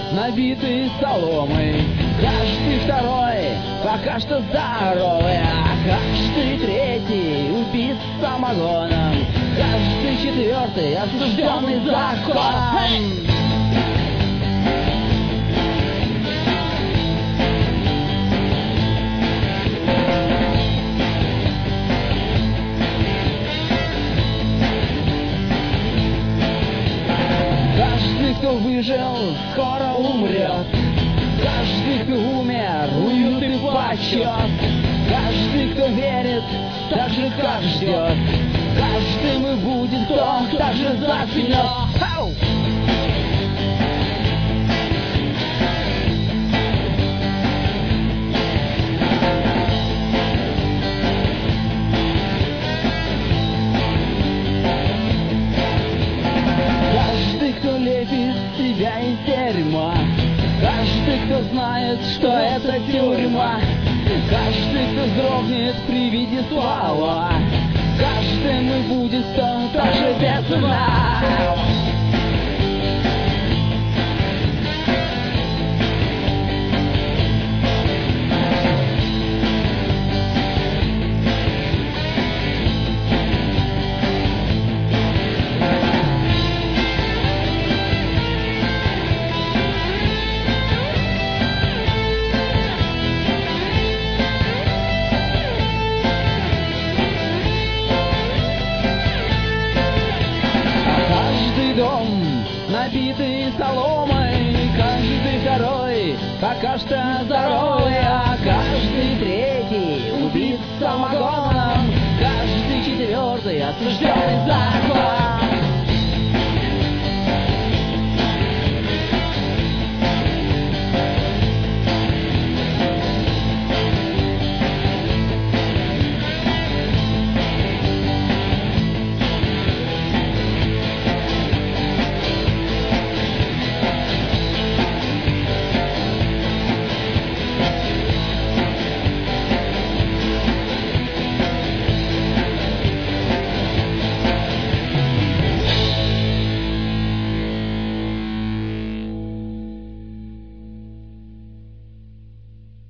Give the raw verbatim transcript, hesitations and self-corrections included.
набитый соломой. Каждый второй пока что здоровый, а каждый третий убит самогоном. Каждый четвертый осужденный законом. Каждый, кто выжил, скоро умрет. Каждый, кто умер, уют и почет. Каждый, кто верит, так же, как ждет. Каждым и будет, кто так же заснет. Ау! Каждый, кто лепит себя из дерьма. Каждый, кто знает, что это тюрьма. Каждый, кто вздрогнет при виде ствола. Каждым и будет, кто так же без сна. Дом, набитый соломой, каждый второй пока что здоровый,